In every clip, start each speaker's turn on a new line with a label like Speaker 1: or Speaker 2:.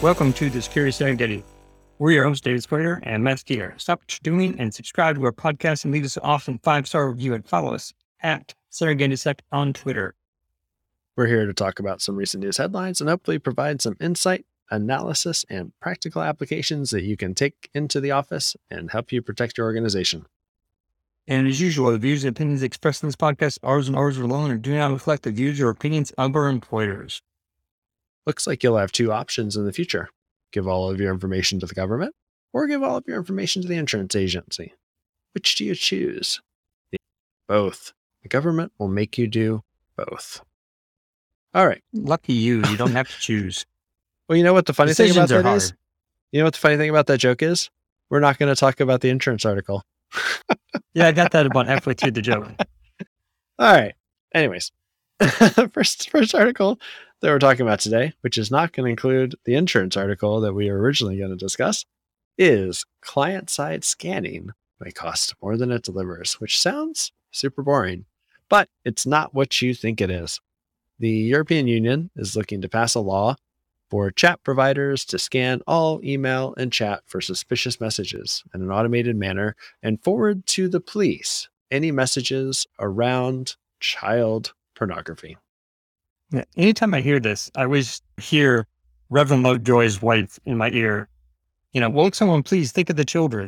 Speaker 1: Welcome to the Security Serengeti. We're your hosts, David Square and Matt Steer. Stop what you're doing and subscribe to our podcast and leave us an awesome 5-star review and follow us at SerengetiSec on Twitter.
Speaker 2: We're here to talk about some recent news headlines and hopefully provide some insight, analysis, and practical applications that you can take into the office and help you protect your organization.
Speaker 1: And as usual, the views and opinions expressed in this podcast are ours and ours alone and do not reflect the views or opinions of our employers.
Speaker 2: Looks like you'll have two options in the future. Give all of your information to the government or give all of your information to the insurance agency. Which do you choose? Both. The government will make you do both. All right.
Speaker 1: Lucky you don't have to choose.
Speaker 2: Well, you know what the funny thing about that
Speaker 1: hard.
Speaker 2: is? You know what the funny thing about that joke is? We're not going to talk about the insurance article.
Speaker 1: Yeah, I got that about halfway through the joke.
Speaker 2: All right. Anyways, first article that we're talking about today, which is not going to include the insurance article that we were originally going to discuss, is client-side scanning may cost more than it delivers, which sounds super boring, but it's not what you think it is. The European Union is looking to pass a law for chat providers to scan all email and chat for suspicious messages in an automated manner and forward to the police any messages around child pornography.
Speaker 1: Yeah, anytime I hear this, I always hear Reverend Lovejoy's wife in my ear. Won't someone please think of the children?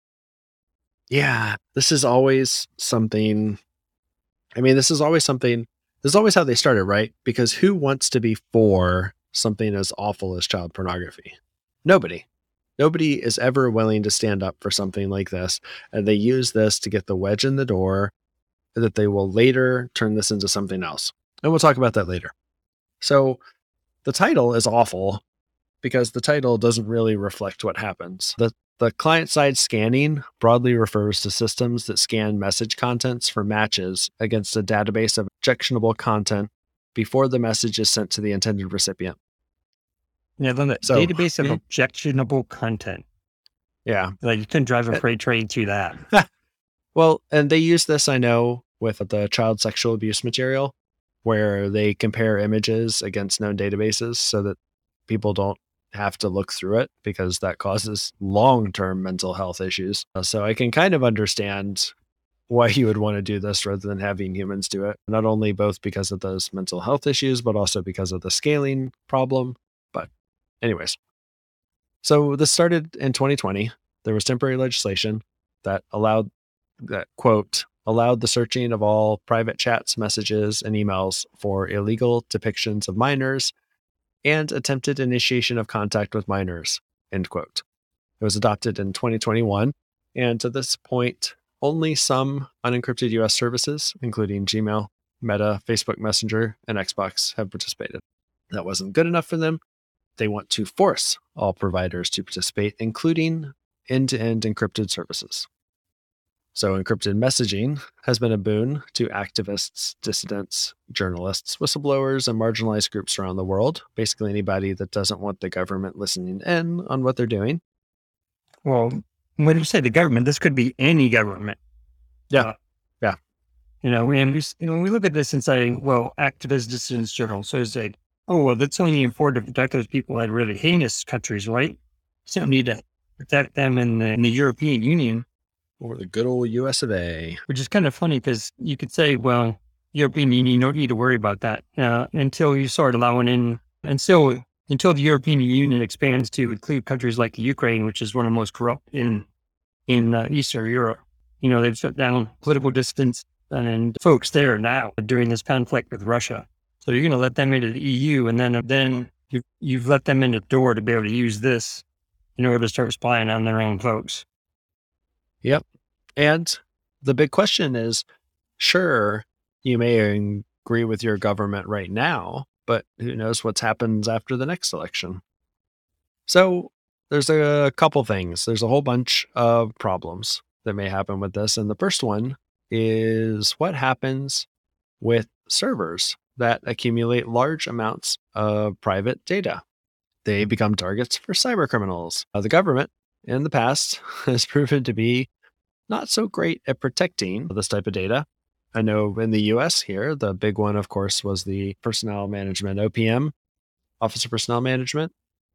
Speaker 2: Yeah, this is always something. This is always how they started, right? Because who wants to be for something as awful as child pornography? Nobody is ever willing to stand up for something like this. And they use this to get the wedge in the door that they will later turn this into something else. And we'll talk about that later. So the title is awful because the title doesn't really reflect what happens. The client-side scanning broadly refers to systems that scan message contents for matches against a database of objectionable content before the message is sent to the intended recipient.
Speaker 1: Yeah, then the database of objectionable content.
Speaker 2: Yeah.
Speaker 1: Like you couldn't drive a freight train through that.
Speaker 2: Well, and they use this, I know, with the child sexual abuse material, where they compare images against known databases so that people don't have to look through it because that causes long-term mental health issues. So I can kind of understand why you would want to do this rather than having humans do it. Not only both because of those mental health issues, but also because of the scaling problem. But anyways, so this started in 2020. There was temporary legislation that allowed the searching of all private chats, messages, and emails for illegal depictions of minors and attempted initiation of contact with minors, end quote. It was adopted in 2021, and to this point, only some unencrypted US services, including Gmail, Meta, Facebook Messenger, and Xbox, have participated. That wasn't good enough for them. They want to force all providers to participate, including end-to-end encrypted services. So encrypted messaging has been a boon to activists, dissidents, journalists, whistleblowers, and marginalized groups around the world. Basically anybody that doesn't want the government listening in on what they're doing.
Speaker 1: Well, when you say the government, this could be any government.
Speaker 2: Yeah.
Speaker 1: We look at this and say, well, activists, dissidents, journalists. So it's like, oh, well, that's only important to protect those people in really heinous countries, right? You don't need to protect them in the European Union.
Speaker 2: Or the good old US of A.
Speaker 1: Which is kind of funny because you could say, well, European Union, you don't need to worry about that until you start allowing in, until the European Union expands to include countries like Ukraine, which is one of the most corrupt in Eastern Europe. They've shut down political dissidents and folks there now during this conflict with Russia. So you're going to let them into the EU, and then you've let them in the door to be able to use this in order to start spying on their own folks.
Speaker 2: Yep. And the big question is, sure, you may agree with your government right now, but who knows what happens after the next election? So there's a couple things. There's a whole bunch of problems that may happen with this. And the first one is what happens with servers that accumulate large amounts of private data. They become targets for cyber criminals. The government in the past has proven to be not so great at protecting this type of data. I know in the US here, the big one, of course, was the personnel management, OPM, Office of Personnel Management.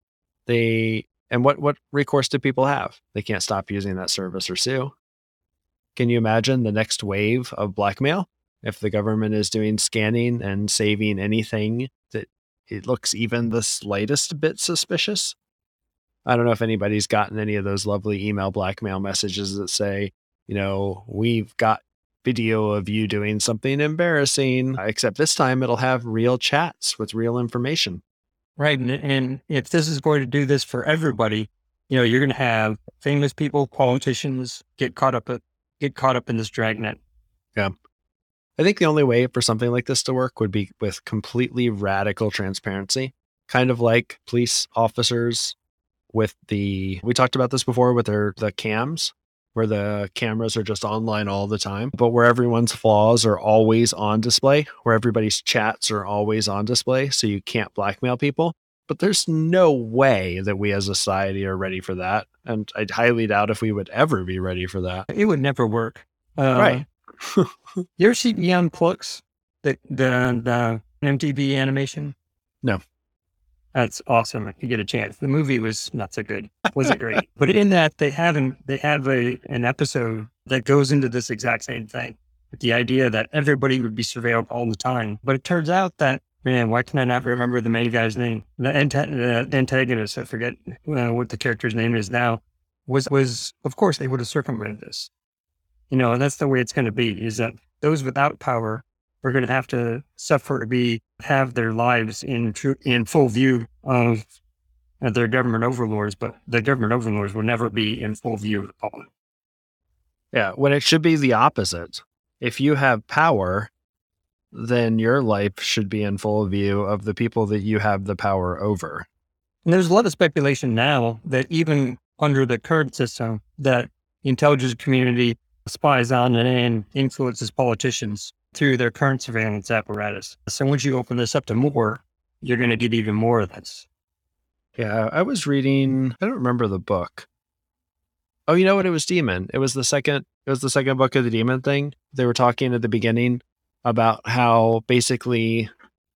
Speaker 2: And what recourse do people have? They can't stop using that service or sue. Can you imagine the next wave of blackmail? If the government is doing scanning and saving anything that it looks even the slightest bit suspicious? I don't know if anybody's gotten any of those lovely email blackmail messages that say, we've got video of you doing something embarrassing, except this time it'll have real chats with real information.
Speaker 1: Right. And if this is going to do this for everybody, you're going to have famous people, politicians get caught up in this dragnet.
Speaker 2: Yeah. I think the only way for something like this to work would be with completely radical transparency, kind of like police officers we talked about this before with the cams, where the cameras are just online all the time, but where everyone's flaws are always on display, where everybody's chats are always on display, so you can't blackmail people. But there's no way that we as a society are ready for that. And I highly doubt if we would ever be ready for that.
Speaker 1: It would never work.
Speaker 2: Right.
Speaker 1: You ever see Beyond Plugs, the MTV animation?
Speaker 2: No.
Speaker 1: That's awesome if you get a chance. The movie was not so good. Wasn't great. But in that, they have an episode that goes into this exact same thing, with the idea that everybody would be surveilled all the time. But it turns out that, man, why can I not remember the main guy's name? The antagonist, I forget what the character's name is now, was of course, they would have circumvented this. And that's the way it's going to be, is that those without power are going to have to suffer to have their lives in full view of their government overlords, but the government overlords will never be in full view of the public.
Speaker 2: Yeah, when it should be the opposite. If you have power, then your life should be in full view of the people that you have the power over.
Speaker 1: And there's a lot of speculation now that even under the current system, that the intelligence community spies on and influences politicians through their current surveillance apparatus. So once you open this up to more, you're going to get even more of this.
Speaker 2: Yeah, I was reading, I don't remember the book. Oh, you know what? It was Demon. It was the second book of the Demon thing. They were talking at the beginning about how basically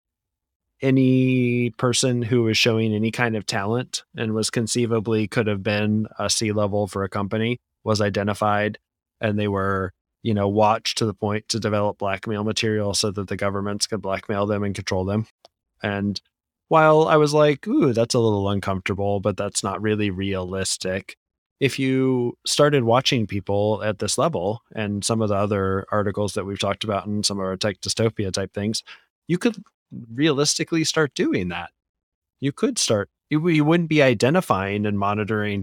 Speaker 2: any person who was showing any kind of talent and was conceivably could have been a C-level for a company was identified, and they were, watched to the point to develop blackmail material so that the governments could blackmail them and control them. And while I was like, ooh, that's a little uncomfortable, but that's not really realistic. If you started watching people at this level and some of the other articles that we've talked about and some of our tech dystopia type things, you could realistically start doing that. You wouldn't be identifying and monitoring,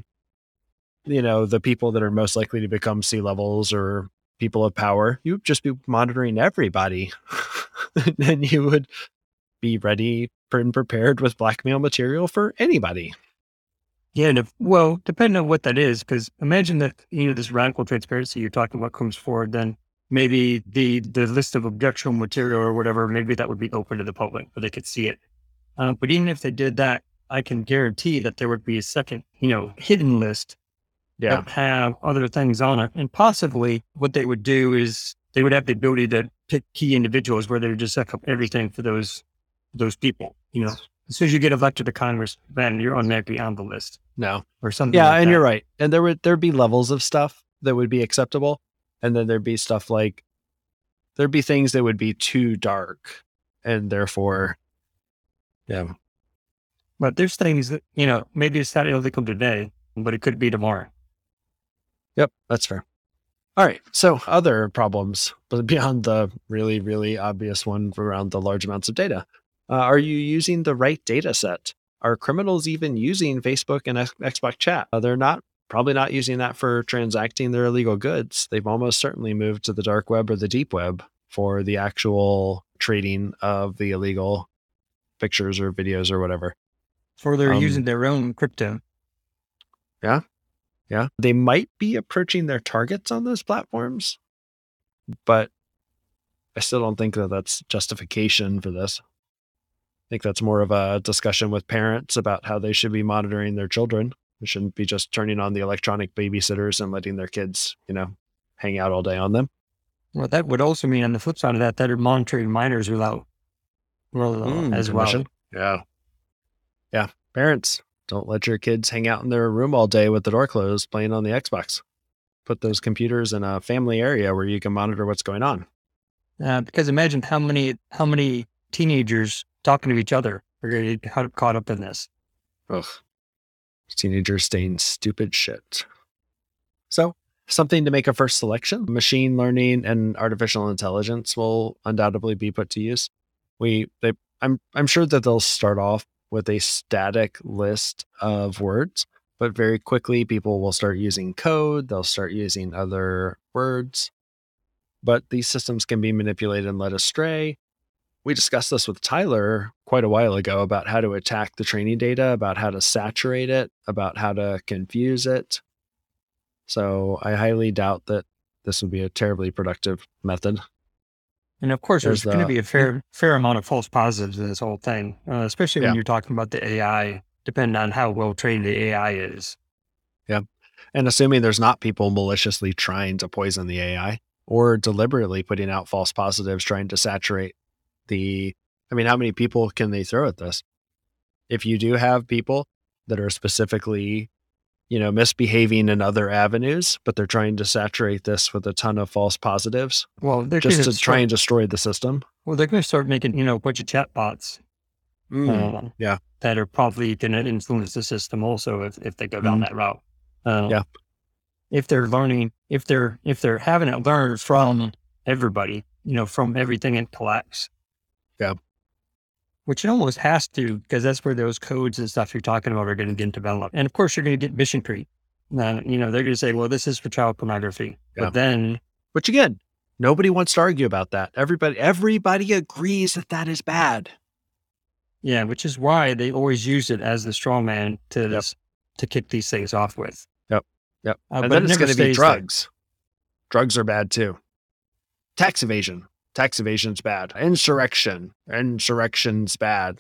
Speaker 2: the people that are most likely to become C-levels or people of power. You'd just be monitoring everybody. And you would be ready and prepared with blackmail material for anybody.
Speaker 1: Yeah, depending on what that is, because imagine that, this radical transparency you're talking about comes forward, then maybe the list of objectionable material or whatever, maybe that would be open to the public, where they could see it. But even if they did that, I can guarantee that there would be a second, hidden list that would have other things on it. And possibly what they would do is they would have the ability to pick key individuals where they would just suck up everything for those people. As soon as you get elected to Congress, then you're automatically on the list.
Speaker 2: No.
Speaker 1: Or something
Speaker 2: Yeah,
Speaker 1: like
Speaker 2: and
Speaker 1: that.
Speaker 2: you're right. And there'd be levels of stuff that would be acceptable. And then there'd be stuff like, there'd be things that would be too dark. And therefore, yeah.
Speaker 1: But there's things that, maybe it's not illegal today, but it could be tomorrow.
Speaker 2: Yep, that's fair. All right. So other problems, but beyond the really, really obvious one around the large amounts of data. Are you using the right data set? Are criminals even using Facebook and Xbox chat? They're probably not using that for transacting their illegal goods. They've almost certainly moved to the dark web or the deep web for the actual trading of the illegal pictures or videos or whatever.
Speaker 1: Or they're using their own crypto.
Speaker 2: Yeah. Yeah. They might be approaching their targets on those platforms, but I still don't think that that's justification for this. I think that's more of a discussion with parents about how they should be monitoring their children. They shouldn't be just turning on the electronic babysitters and letting their kids, hang out all day on them.
Speaker 1: Well, that would also mean on the flip side of that, they're monitoring minors as well.
Speaker 2: Yeah. Yeah. Parents, Don't let your kids hang out in their room all day with the door closed playing on the Xbox. Put those computers in a family area where you can monitor what's going on.
Speaker 1: Because imagine how many teenagers talking to each other are going to get caught up in this.
Speaker 2: Ugh. Teenagers saying stupid shit. So, something to make a first selection. Machine learning and artificial intelligence will undoubtedly be put to use. I'm sure that they'll start off with a static list of words, but very quickly people will start using code. They'll start using other words. But these systems can be manipulated and led astray. We discussed this with Tyler quite a while ago about how to attack the training data, about how to saturate it, about how to confuse it. So I highly doubt that this would be a terribly productive method.
Speaker 1: And of course, there's going to be a fair amount of false positives in this whole thing, especially when you're talking about the AI, depending on how well trained the AI is.
Speaker 2: Yeah. And assuming there's not people maliciously trying to poison the AI or deliberately putting out false positives, trying to saturate how many people can they throw at this? If you do have people that are specifically, misbehaving in other avenues, but they're trying to saturate this with a ton of false positives,
Speaker 1: they're
Speaker 2: just to try and destroy the system.
Speaker 1: Well, they're going to start making, a bunch of chat bots. That are probably going to influence the system also if they go down that route. If they're learning, if they're having it learn from everybody, from everything it collects.
Speaker 2: Yeah.
Speaker 1: Which it almost has to, because that's where those codes and stuff you're talking about are going to get developed. And of course, you're going to get mission creep. They're going to say, well, this is for child pornography.
Speaker 2: Yeah. Which again, nobody wants to argue about that. Everybody agrees that is bad.
Speaker 1: Yeah, which is why they always use it as the straw man to kick these things off with.
Speaker 2: Yep. And then it's going to be drugs. Drugs are bad too. Tax evasion's bad. Insurrection's bad.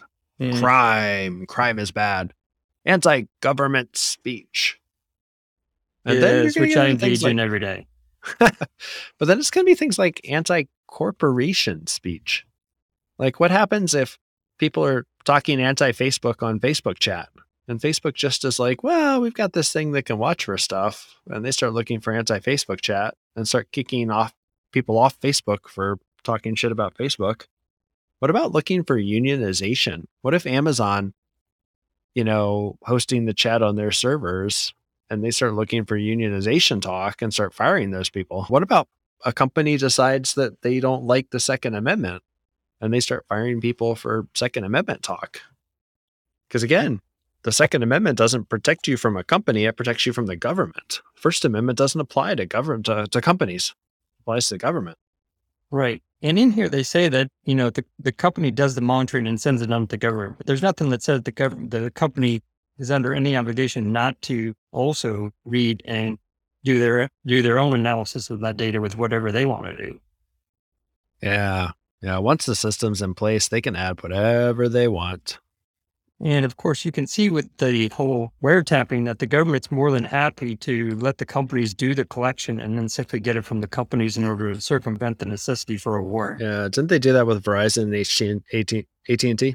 Speaker 2: Crime is bad. Anti-government speech.
Speaker 1: And then which I engage in every day.
Speaker 2: But then it's going to be things like anti-corporation speech. Like what happens if people are talking anti-Facebook on Facebook chat? And Facebook just is like, well, we've got this thing that can watch for stuff. And they start looking for anti-Facebook chat and start kicking people off Facebook for talking shit about Facebook. What about looking for unionization? What if Amazon, hosting the chat on their servers, and they start looking for unionization talk and start firing those people? What about a company decides that they don't like the Second Amendment and they start firing people for Second Amendment talk? Because again, the Second Amendment doesn't protect you from a company, it protects you from the government. First Amendment doesn't apply to to companies. It applies to the government.
Speaker 1: Right. And in here, they say that, the company does the monitoring and sends it on to the government. But there's nothing that says the company is under any obligation not to also read and do their own analysis of that data with whatever they want to do.
Speaker 2: Yeah. Yeah. Once the system's in place, they can add whatever they want.
Speaker 1: And of course, you can see with the whole wiretapping that the government's more than happy to let the companies do the collection and then simply get it from the companies in order to circumvent the necessity for a war.
Speaker 2: Yeah, didn't they do that with Verizon and AT&T?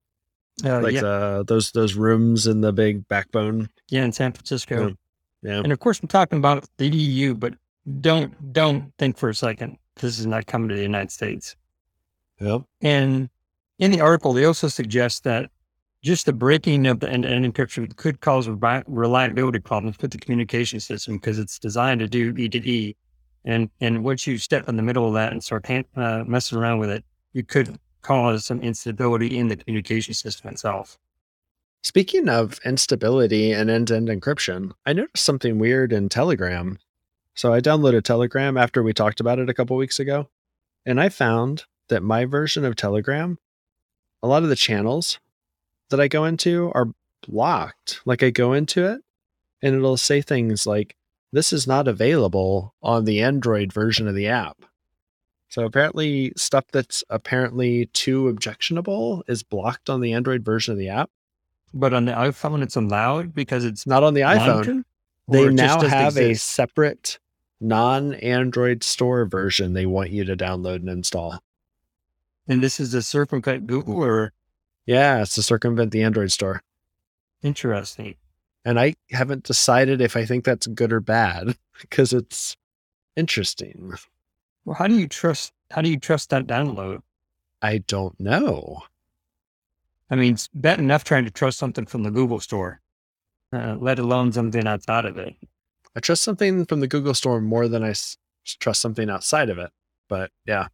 Speaker 2: Those rooms in the big backbone.
Speaker 1: Yeah, in San Francisco.
Speaker 2: Yeah.
Speaker 1: And of course, I'm talking about the EU, but don't think for a second this is not coming to the United States.
Speaker 2: Yep.
Speaker 1: And in the article, they also suggest that just the breaking of the end-to-end encryption could cause reliability problems with the communication system because it's designed to do E-to-E. And once you step in the middle of that and start messing around with it, you could cause some instability in the communication system itself.
Speaker 2: Speaking of instability and end-to-end encryption, I noticed something weird in Telegram. So I downloaded Telegram after we talked about it a couple weeks ago, and I found that my version of Telegram, a lot of the channels that I go into are blocked. Like I go into it and it'll say things like, this is not available on the Android version of the app. So apparently stuff that's apparently too objectionable is blocked on the Android version of the app.
Speaker 1: But on the iPhone, it's allowed because it's
Speaker 2: not on the iPhone. They now have a separate non-Android store version they want you to download and install.
Speaker 1: And this is a circumvent Google or?
Speaker 2: Yeah, it's to circumvent the Android store.
Speaker 1: Interesting.
Speaker 2: And I haven't decided if I think that's good or bad because it's interesting.
Speaker 1: Well, how do you trust that download?
Speaker 2: I don't know.
Speaker 1: I mean, it's bad enough trying to trust something from the Google store, let alone something outside of it.
Speaker 2: I trust something from the Google store more than I trust something outside of it. But yeah.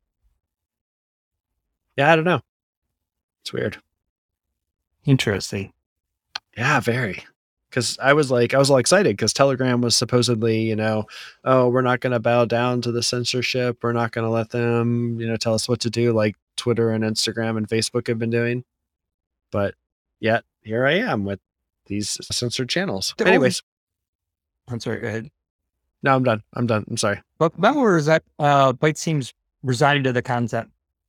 Speaker 2: Yeah, I don't know. It's weird.
Speaker 1: Interesting.
Speaker 2: Yeah, very. Because I was all excited because Telegram was supposedly, oh, we're not going to bow down to the censorship. We're not going to let them, tell us what to do like Twitter and Instagram and Facebook have been doing. But yet here I am with these censored channels. Anyways.
Speaker 1: I'm sorry, go ahead.
Speaker 2: No, I'm done. I'm sorry.
Speaker 1: But where is that Byte seems resigned to the concept,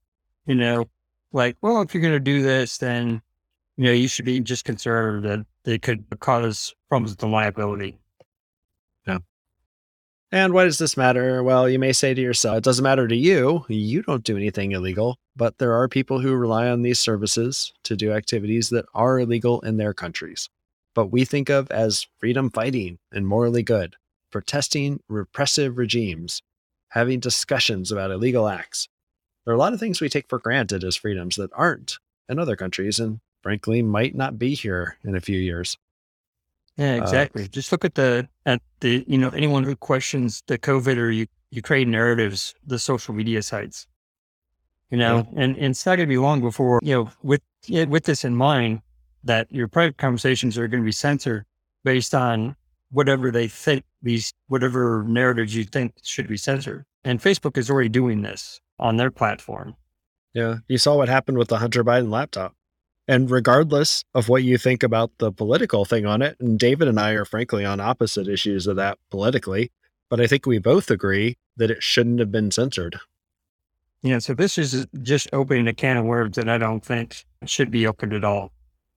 Speaker 1: like, well, if you're going to do this, then, you should be just concerned that they could cause problems with the liability.
Speaker 2: Yeah. And why does this matter? Well, you may say to yourself, it doesn't matter to you. You don't do anything illegal, but there are people who rely on these services to do activities that are illegal in their countries, but we think of as freedom fighting and morally good, protesting repressive regimes, having discussions about illegal acts. There are a lot of things we take for granted as freedoms that aren't in other countries and frankly might not be here in a few years.
Speaker 1: Yeah, exactly. Just look at the anyone who questions the COVID or Ukraine narratives, the social media sites, and it's not going to be long before, with this in mind, that your private conversations are going to be censored based on whatever they think whatever narratives you think should be censored. And Facebook is already doing this on their platform.
Speaker 2: Yeah. You saw what happened with the Hunter Biden laptop. And regardless of what you think about the political thing on it, and David and I are frankly on opposite issues of that politically, but I think we both agree that it shouldn't have been censored.
Speaker 1: Yeah. So this is just opening a can of worms that I don't think should be opened at all.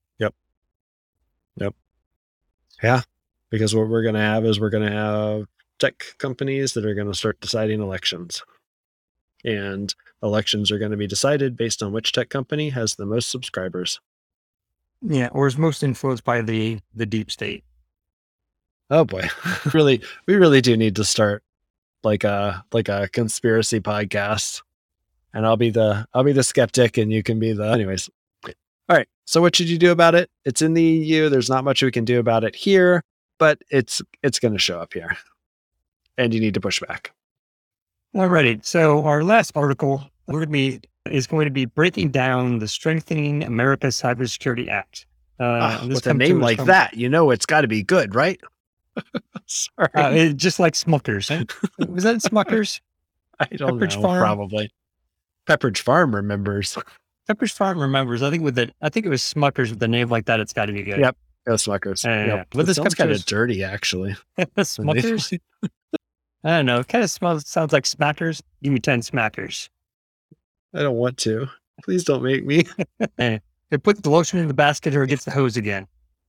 Speaker 2: Yep. Yeah. Because what we're going to have is we're going to have tech companies that are going to start deciding elections. And elections are going to be decided based on which tech company has the most subscribers.
Speaker 1: Yeah, or is most influenced by the deep state.
Speaker 2: Oh boy. We really do need to start like a conspiracy podcast. And I'll be the skeptic and you can be anyways. All right. So what should you do about it? It's in the EU. There's not much we can do about it here, but it's going to show up here. And you need to push back.
Speaker 1: Alrighty. So our last article is going to be breaking down the Strengthening America's Cybersecurity Act.
Speaker 2: With a name like that, it's got to be good, right? Sorry.
Speaker 1: Just like Smuckers. Was that Smuckers?
Speaker 2: I don't know. Farm? Probably. Pepperidge Farm remembers.
Speaker 1: Pepperidge Farm remembers. I think it was Smuckers with a name like that. It's got to be good.
Speaker 2: Yep. It was Smuckers. Yep. But this sounds kind of dirty, actually.
Speaker 1: Smuckers. I don't know. It kind of sounds like Smackers. Give me 10 Smackers.
Speaker 2: I don't want to. Please don't make me.
Speaker 1: Hey, put the lotion in the basket or it gets the hose again.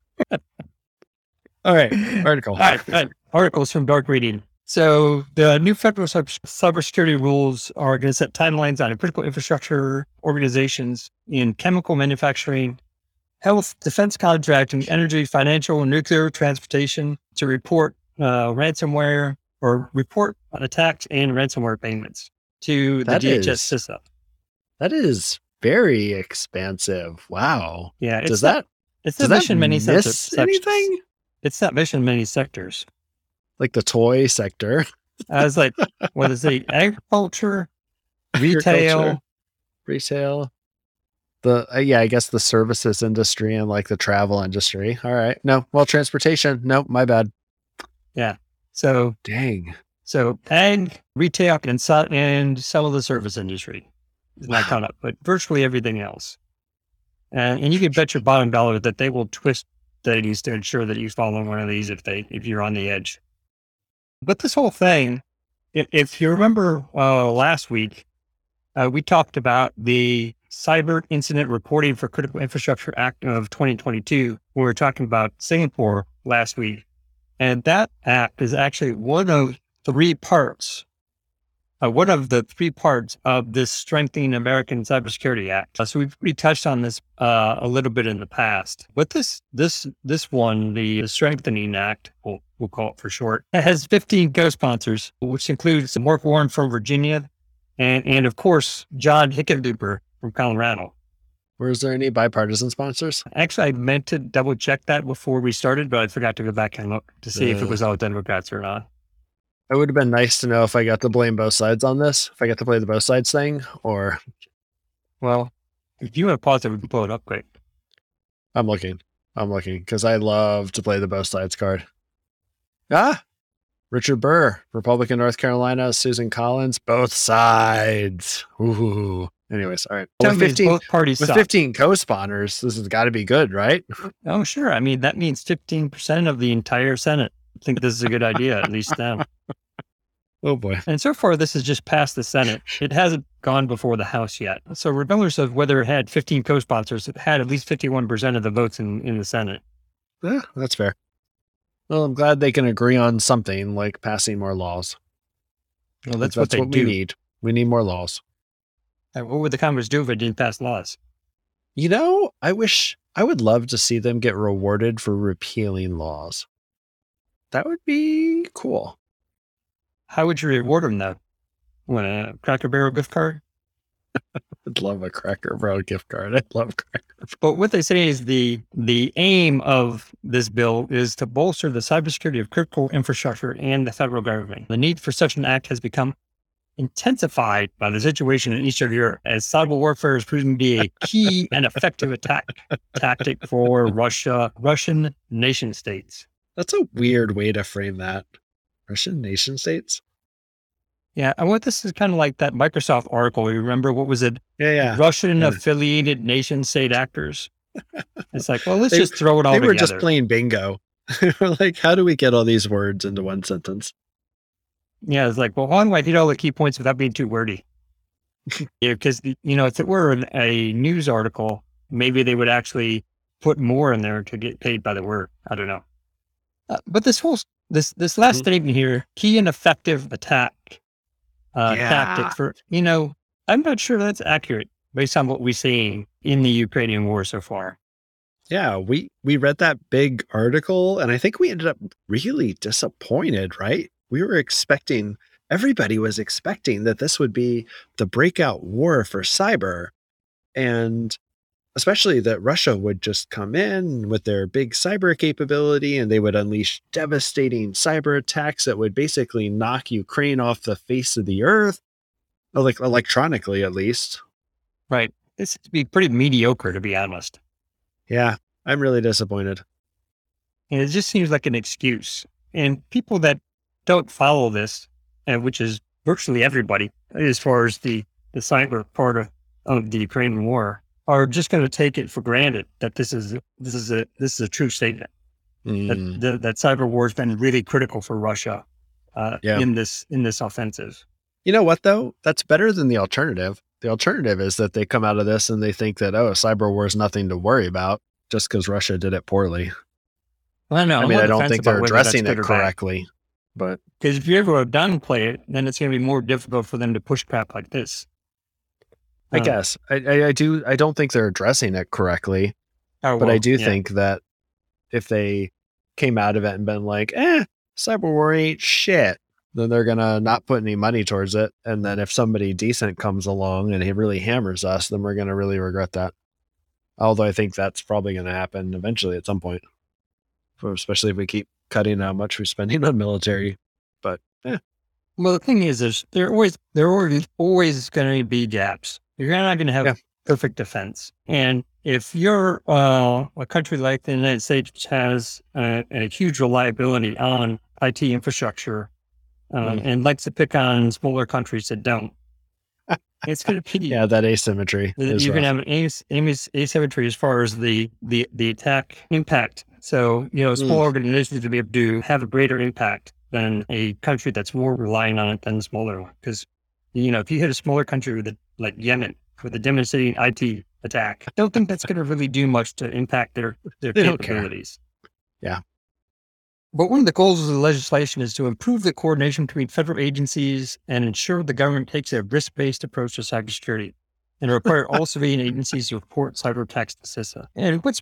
Speaker 1: All right.
Speaker 2: Article.
Speaker 1: All right. Articles from Dark Reading. So the new federal cybersecurity rules are going to set timelines on critical infrastructure organizations in chemical manufacturing, health, defense contracting, energy, financial, and nuclear, transportation to report ransomware or report on attacks and ransomware payments to the DHS system.
Speaker 2: That is very expansive. Wow.
Speaker 1: Yeah.
Speaker 2: Does that
Speaker 1: mission many
Speaker 2: miss anything?
Speaker 1: It's not mission many sectors.
Speaker 2: Like the toy sector.
Speaker 1: I was like, what is it? Agriculture, retail.
Speaker 2: I guess the services industry and like the travel industry. All right. No, well, transportation. No, my bad.
Speaker 1: Yeah. So
Speaker 2: dang.
Speaker 1: So ag, retail, and some of the service industry is not caught up, but virtually everything else. And you can bet your bottom dollar that they will twist things to ensure that you follow one of these if you're on the edge. But this whole thing, if you remember last week, we talked about the Cyber Incident Reporting for Critical Infrastructure Act of 2022. We were talking about Singapore last week. And that act is actually one of 3 parts one of the three parts of this Strengthening American Cybersecurity Act. So we touched on this a little bit in the past. But this one, the Strengthening Act, we'll call it for short, it has 15 co-sponsors, which includes Mark Warren from Virginia, and of course John Hickenlooper from Colorado.
Speaker 2: Was there any bipartisan sponsors?
Speaker 1: Actually, I meant to double check that before we started, but I forgot to go back and look to see if it was all Democrats or not.
Speaker 2: It would have been nice to know if I got to blame both sides on this, if I got to play the both sides thing, or...
Speaker 1: Well, if you want to pause it, we can pull it up quick.
Speaker 2: I'm looking, because I love to play the both sides card. Richard Burr, Republican, North Carolina, Susan Collins, both sides. Ooh. Anyways, all right.
Speaker 1: With 15, both parties
Speaker 2: with 15 co-spawners, this has got to be good, right?
Speaker 1: Oh, sure. I mean, that means 15% of the entire Senate. I think this is a good idea, at least now.
Speaker 2: Oh, boy.
Speaker 1: And so far, this has just passed the Senate. It hasn't gone before the House yet. So regardless of whether it had 15 co-sponsors, it had at least 51% of the votes in the Senate.
Speaker 2: Yeah, that's fair. Well, I'm glad they can agree on something like passing more laws.
Speaker 1: Well, that's what we
Speaker 2: need. We need more laws.
Speaker 1: And what would the Congress do if it didn't pass laws?
Speaker 2: I would love to see them get rewarded for repealing laws. That would be cool.
Speaker 1: How would you reward them, though? Want a Cracker Barrel gift card?
Speaker 2: I'd love a Cracker Barrel gift card. I love Cracker Barrel.
Speaker 1: But what they say is the aim of this bill is to bolster the cybersecurity of critical infrastructure and the federal government. The need for such an act has become intensified by the situation in Eastern Europe, as cyber warfare is proving to be a key and effective attack tactic for Russian nation states.
Speaker 2: That's a weird way to frame that. Russian nation states?
Speaker 1: Yeah, I want this is kind of like that Microsoft article. You remember, what was it?
Speaker 2: Yeah.
Speaker 1: Russian affiliated nation state actors. It's like, well, let's just throw it all together.
Speaker 2: They were just playing bingo. Like, how do we get all these words into one sentence?
Speaker 1: Yeah, it's like, well, how do I hit all the key points without being too wordy? Because, if it were a news article, maybe they would actually put more in there to get paid by the word. I don't know. But this last statement here, key and effective attack tactic for, I'm not sure that's accurate based on what we've seen in the Ukrainian war so far.
Speaker 2: Yeah, we read that big article, and I think we ended up really disappointed, right? Everybody was expecting that this would be the breakout war for cyber, and especially that Russia would just come in with their big cyber capability and they would unleash devastating cyber attacks that would basically knock Ukraine off the face of the earth, like electronically at least.
Speaker 1: Right. This would be pretty mediocre, to be honest.
Speaker 2: Yeah, I'm really disappointed.
Speaker 1: And it just seems like an excuse. And people that don't follow this, which is virtually everybody, as far as the cyber part of the Ukrainian war, are just going to take it for granted that this is a true statement. That cyber war has been really critical for Russia in this offensive.
Speaker 2: You know what, though? That's better than the alternative. The alternative is that they come out of this and they think that, cyber war is nothing to worry about just because Russia did it poorly.
Speaker 1: Well, no,
Speaker 2: I don't think they're addressing it correctly. But
Speaker 1: because if you ever downplay it, then it's going to be more difficult for them to push crap like this.
Speaker 2: I guess I don't think they're addressing it correctly, but I do think that if they came out of it and been like, cyber war ain't shit, then they're going to not put any money towards it. And then if somebody decent comes along and he really hammers us, then we're going to really regret that. Although I think that's probably going to happen eventually at some point, especially if we keep cutting how much we're spending on military. But
Speaker 1: well, the thing is there are always going to be gaps. You're not going to have perfect defense. And if you're a country like the United States, which has a huge reliability on IT infrastructure, and likes to pick on smaller countries that don't, it's going to be
Speaker 2: that asymmetry.
Speaker 1: You're going to have an asymmetry as far as the attack impact. So small organizations will be able to have a greater impact than a country that's more relying on it than a smaller one. Because if you hit a smaller country like Yemen with a devastating IT attack, I don't think that's going to really do much to impact their capabilities.
Speaker 2: Yeah.
Speaker 1: But one of the goals of the legislation is to improve the coordination between federal agencies and ensure the government takes a risk-based approach to cybersecurity, and require all civilian agencies to report cyber attacks to CISA. And what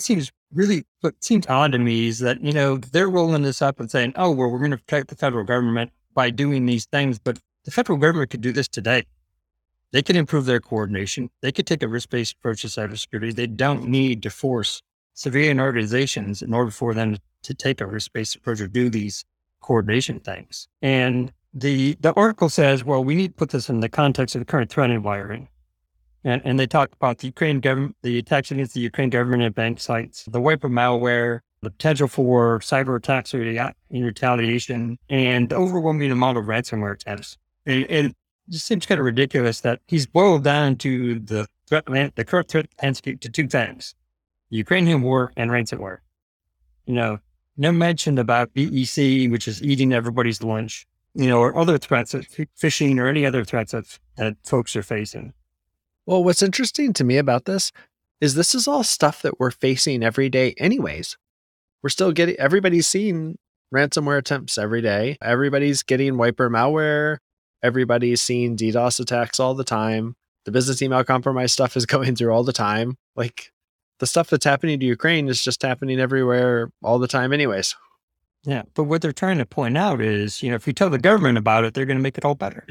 Speaker 1: seems odd to me is that, they're rolling this up and saying, oh, well, we're going to protect the federal government by doing these things, but the federal government could do this today. They could improve their coordination. They could take a risk-based approach to cybersecurity. They don't need to force civilian organizations in order for them to take a risk-based approach or do these coordination things. And the article says, well, we need to put this in the context of the current threat environment. And they talk about the Ukraine government, the attacks against the Ukraine government and bank sites, the wipe of malware, the potential for cyber attacks or in retaliation, and the overwhelming amount of ransomware attempts. And it just seems kind of ridiculous that he's boiled down to the current threat landscape to two things: the Ukrainian war and ransomware. No mention about BEC, which is eating everybody's lunch, or other threats, phishing or any other threats that folks are facing.
Speaker 2: Well, what's interesting to me about this is all stuff that we're facing every day anyways. We're still everybody's seeing ransomware attempts every day. Everybody's getting wiper malware. Everybody's seeing DDoS attacks all the time. The business email compromise stuff is going through all the time. Like, the stuff that's happening to Ukraine is just happening everywhere all the time anyways.
Speaker 1: Yeah, but what they're trying to point out is, if you tell the government about it, they're going to make it all better.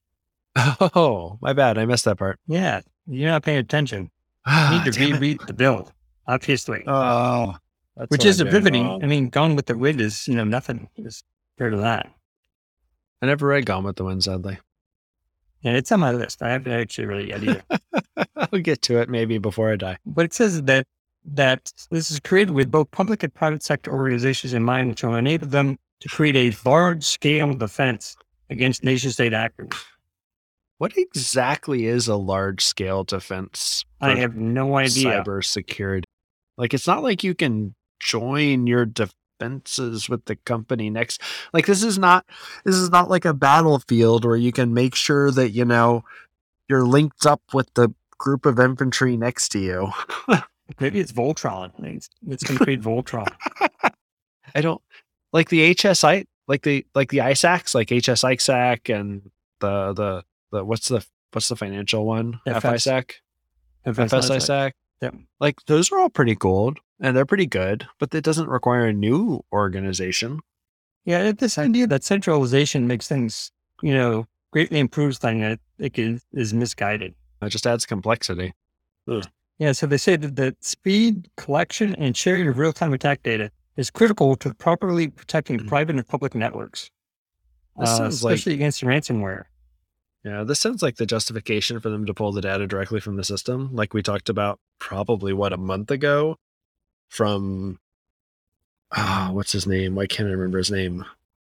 Speaker 2: Oh, my bad. I missed that part.
Speaker 1: Yeah, you're not paying attention. You need to reread the bill, obviously.
Speaker 2: Oh,
Speaker 1: which is riveting. I mean, Gone with the Wind is, nothing is compared to that.
Speaker 2: I never read Gone with the Wind, sadly.
Speaker 1: And it's on my list. I haven't actually read it yet either.
Speaker 2: I'll get to it maybe before I die.
Speaker 1: But it says that this is created with both public and private sector organizations in mind, which will enable them to create a large-scale defense against nation-state actors.
Speaker 2: What exactly is a large-scale defense?
Speaker 1: I have no idea.
Speaker 2: Cybersecurity. Like, it's not like you can join your defenses with the company next. Like, this is not like a battlefield where you can make sure that, you're linked up with the group of infantry next to you.
Speaker 1: Maybe it's Voltron. It's going to create Voltron.
Speaker 2: I don't like the HSI, like the ISACs, like HSISAC and the what's the financial one? FISAC. FSISAC.
Speaker 1: Yep.
Speaker 2: Like, those are all pretty cool and they're pretty good, but that doesn't require a new organization.
Speaker 1: Yeah, this idea that centralization makes things, greatly improves things, I think is misguided.
Speaker 2: It just adds complexity. Ugh.
Speaker 1: Yeah, so they say that the speed, collection, and sharing of real-time attack data is critical to properly protecting private and public networks, especially against ransomware.
Speaker 2: Yeah, this sounds like the justification for them to pull the data directly from the system, like we talked about probably, a month ago from, what's his name? Why can't I remember his name?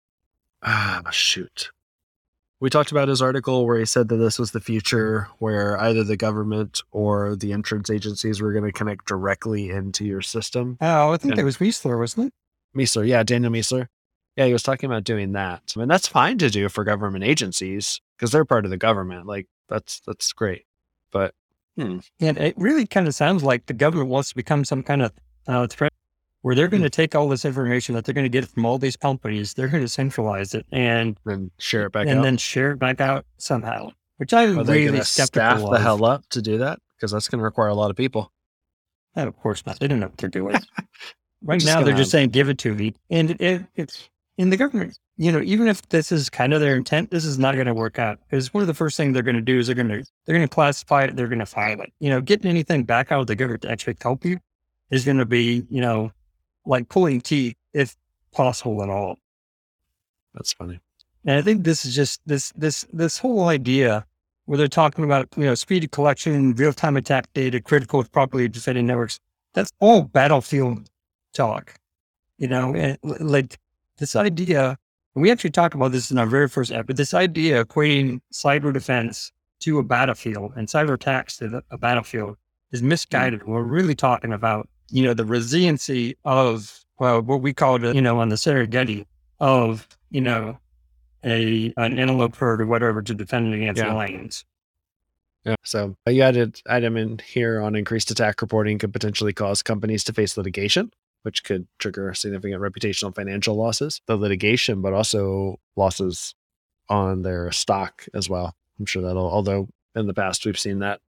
Speaker 2: Shoot. We talked about his article where he said that this was the future where either the government or the entrance agencies were going to connect directly into your system.
Speaker 1: Oh, I think that was Miessler, wasn't it?
Speaker 2: Miessler, yeah, Daniel Miessler. Yeah, he was talking about doing that. I mean, that's fine to do for government agencies because they're part of the government. Like, that's great. But,
Speaker 1: And it really kind of sounds like the government wants to become some kind of threat where they're going to take all this information that they're going to get from all these companies, they're going to centralize it and
Speaker 2: then share it back out.
Speaker 1: And then share it back out somehow, which I'm really skeptical of.
Speaker 2: Staff the hell up to do that? Because that's going to require a lot of people.
Speaker 1: And of course not. They don't know what they're doing. Right now, they're just saying, give it to me. And it's in the government, even if this is kind of their intent, this is not going to work out. Because one of the first things they're going to do is they're going to classify it, they're going to file it. Getting anything back out of the government to actually help you is going to be, like pulling teeth, if possible at all.
Speaker 2: That's funny.
Speaker 1: And I think this is just this whole idea where they're talking about, speedy collection, real-time attack data, critical to properly defending networks. That's all battlefield talk, and like this idea, and we actually talked about this in our very first episode, this idea of equating cyber defense to a battlefield and cyber attacks to a battlefield is misguided. We're really talking about, the resiliency of, what we call it, on the Serengeti of, an antelope herd or whatever to defend against lions.
Speaker 2: Yeah. So you added item in here on increased attack reporting could potentially cause companies to face litigation which could trigger significant reputational and financial losses, the litigation, but also losses on their stock as well. I'm sure although in the past we've seen that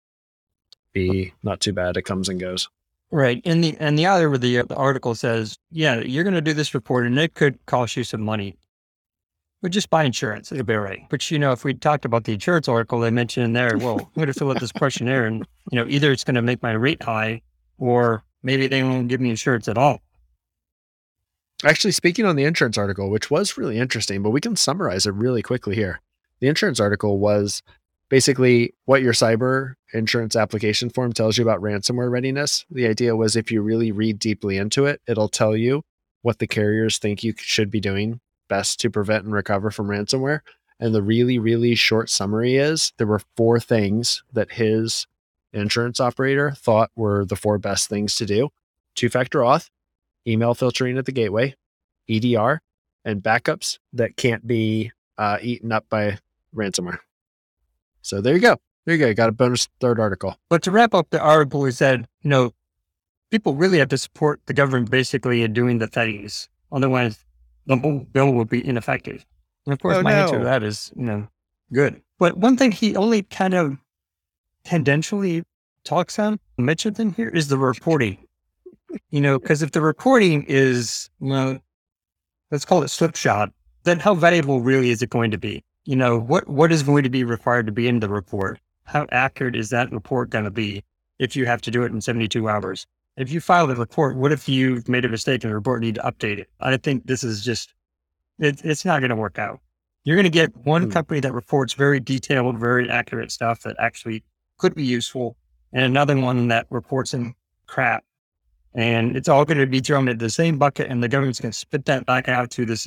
Speaker 2: be not too bad. It comes and goes.
Speaker 1: Right. And the author of the article says, yeah, you're going to do this report and it could cost you some money. But just buy insurance. It'll be all right. But, if we talked about the insurance article, they mentioned in there, well, I'm going to fill out this questionnaire and, either it's going to make my rate high or maybe they won't give me insurance at all.
Speaker 2: Actually, speaking on the insurance article, which was really interesting, but we can summarize it really quickly here. The insurance article was basically what your cyber insurance application form tells you about ransomware readiness. The idea was if you really read deeply into it, it'll tell you what the carriers think you should be doing best to prevent and recover from ransomware. And the really, really short summary is there were 4 things that his insurance operator thought were the 4 best things to do: 2-factor auth, email filtering at the gateway, EDR, and backups that can't be eaten up by ransomware. So there you go. There you go. You got a bonus 3rd article.
Speaker 1: But to wrap up the article, he said, people really have to support the government basically in doing the things. Otherwise, the whole bill will be ineffective. And of course, my answer to that is, good. But one thing he only kind of tangentially mentions in here is the reporting. Because if the reporting is, let's call it slipshod, then how valuable really is it going to be? What is going to be required to be in the report? How accurate is that report going to be if you have to do it in 72 hours? If you file the report, what if you've made a mistake and the report need to update it? I think this is just, it's not going to work out. You're going to get one company that reports very detailed, very accurate stuff that actually could be useful, and another one that reports in crap. And it's all going to be thrown into the same bucket, and the government's going to spit that back out to this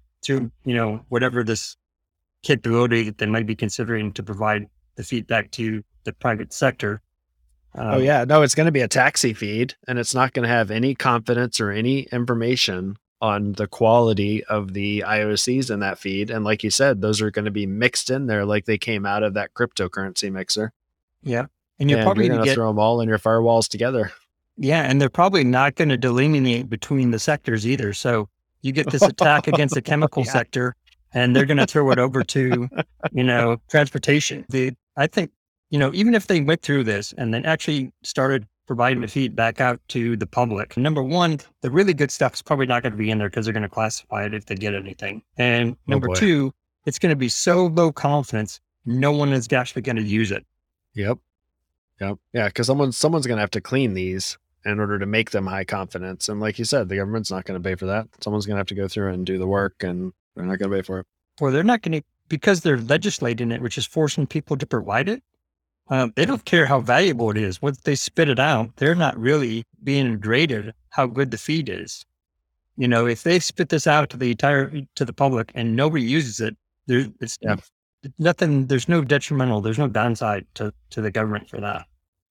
Speaker 1: whatever this capability that they might be considering to provide the feedback to the private sector.
Speaker 2: It's going to be a taxi feed, and it's not going to have any confidence or any information on the quality of the IOCs in that feed. And like you said, those are going to be mixed in there like they came out of that cryptocurrency mixer.
Speaker 1: Yeah. And you're probably
Speaker 2: going to throw them all in your firewalls together.
Speaker 1: Yeah. And they're probably not going to delineate between the sectors either. So you get this attack against the chemical sector, and they're going to throw it over to, transportation. I think, even if they went through this and then actually started providing the feedback out to the public, number one, the really good stuff is probably not going to be in there because they're going to classify it if they get anything. And number 2, it's going to be so low confidence, no one is actually going to use it.
Speaker 2: Yep. Yeah. Because someone's going to have to clean these in order to make them high confidence. And like you said, the government's not going to pay for that. Someone's going to have to go through and do the work, and they're not going to pay for it.
Speaker 1: Or they're not going to, because they're legislating it, which is forcing people to provide it. They don't care how valuable it is. Once they spit it out, they're not really being graded how good the feed is. If they spit this out to the public and nobody uses it, there's nothing, there's no detrimental, there's no downside to the government for that.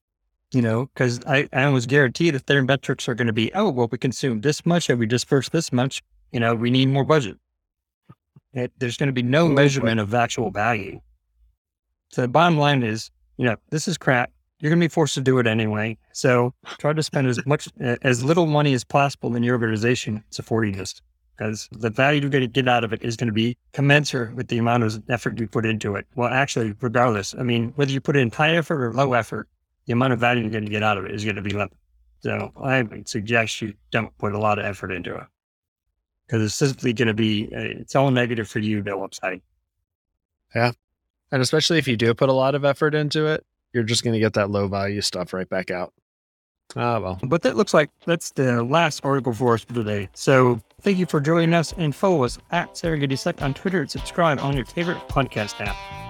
Speaker 1: Because I almost guarantee that their metrics are going to be, we consumed this much and we dispersed this much, we need more budget. There's going to be no measurement of actual value. So the bottom line is, this is crap. You're going to be forced to do it anyway. So try to spend as little money as possible in your organization supporting this, because the value you're going to get out of it is going to be commensurate with the amount of effort you put into it. Well, actually, regardless, whether you put in high effort or low effort, the amount of value you're going to get out of it is going to be limited. So I would suggest you don't put a lot of effort into it, because it's simply going to be, it's all negative for you, no upside.
Speaker 2: Yeah. And especially if you do put a lot of effort into it, you're just going to get that low value stuff right back out.
Speaker 1: But that looks like that's the last article for us for today. So thank you for joining us, and follow us at SerengetiSec on Twitter and subscribe on your favorite podcast app.